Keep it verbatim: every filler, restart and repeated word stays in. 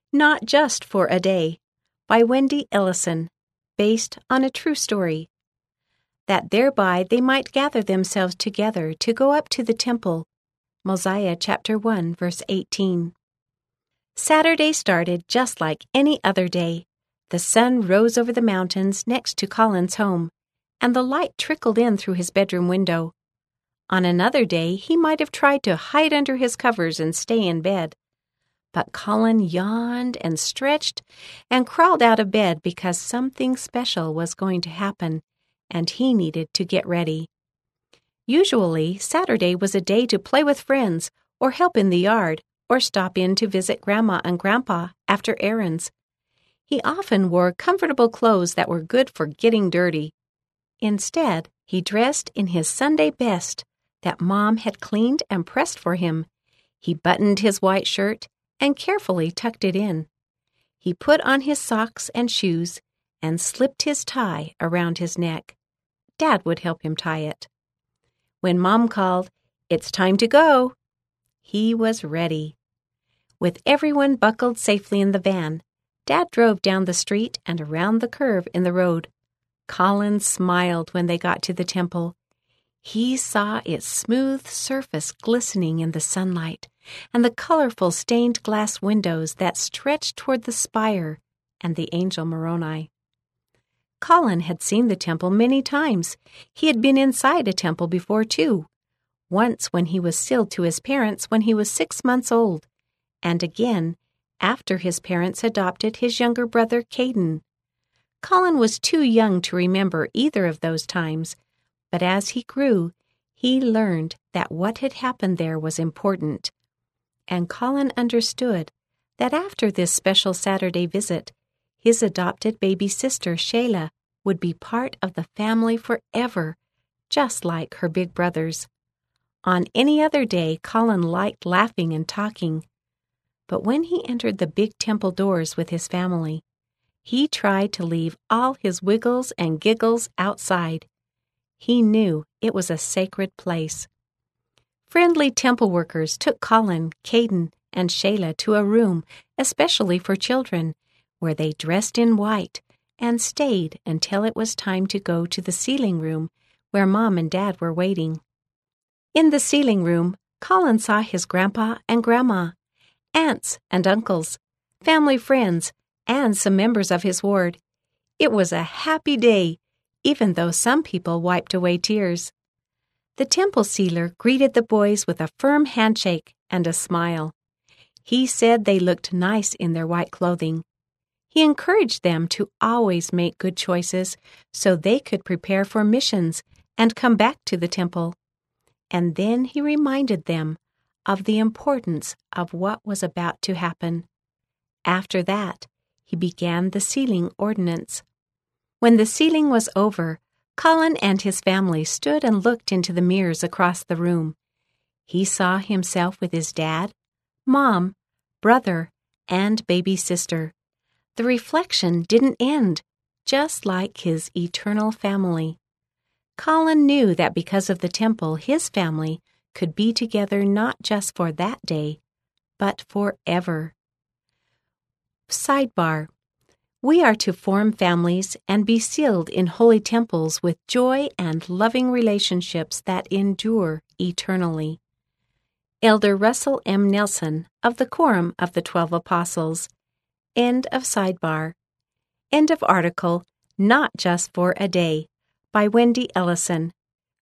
Not Just for a Day by Wendy Ellison, based on a true story. That thereby they might gather themselves together to go up to the temple. Mosiah chapter one, verse eighteen. Saturday started just like any other day. The sun rose over the mountains next to Colin's home, and the light trickled in through his bedroom window. On another day, he might have tried to hide under his covers and stay in bed. But Colin yawned and stretched and crawled out of bed because something special was going to happen, and he needed to get ready. Usually, Saturday was a day to play with friends or help in the yard or stop in to visit Grandma and Grandpa after errands. He often wore comfortable clothes that were good for getting dirty. Instead, he dressed in his Sunday best that Mom had cleaned and pressed for him. He buttoned his white shirt and carefully tucked it in. He put on his socks and shoes and slipped his tie around his neck. Dad would help him tie it. When Mom called, "It's time to go," he was ready. With everyone buckled safely in the van, Dad drove down the street and around the curve in the road. Colin smiled when they got to the temple. He saw its smooth surface glistening in the sunlight and the colorful stained glass windows that stretched toward the spire and the angel Moroni. Colin had seen the temple many times. He had been inside a temple before, too. Once when he was sealed to his parents when he was six months old, and again after his parents adopted his younger brother, Caden. Colin was too young to remember either of those times, but as he grew, he learned that what had happened there was important. And Colin understood that after this special Saturday visit, his adopted baby sister, Shayla, would be part of the family forever, just like her big brothers. On any other day, Colin liked laughing and talking. But when he entered the big temple doors with his family, he tried to leave all his wiggles and giggles outside. He knew it was a sacred place. Friendly temple workers took Colin, Caden, and Shayla to a room especially for children, where they dressed in white and stayed until it was time to go to the sealing room where Mom and Dad were waiting. In the sealing room, Colin saw his grandpa and grandma, aunts and uncles, family friends, and some members of his ward. It was a happy day, even though some people wiped away tears. The temple sealer greeted the boys with a firm handshake and a smile. He said they looked nice in their white clothing. He encouraged them to always make good choices so they could prepare for missions and come back to the temple. And then he reminded them of the importance of what was about to happen. After that, he began the sealing ordinance. When the sealing was over, Colin and his family stood and looked into the mirrors across the room. He saw himself with his dad, Mom, brother, and baby sister. The reflection didn't end, just like his eternal family. Colin knew that because of the temple, his family could be together not just for that day, but forever. Sidebar: we are to form families and be sealed in holy temples with joy and loving relationships that endure eternally. Elder Russell M. Nelson of the Quorum of the Twelve Apostles. End of sidebar. End of article, Not Just for a Day, by Wendy Ellison.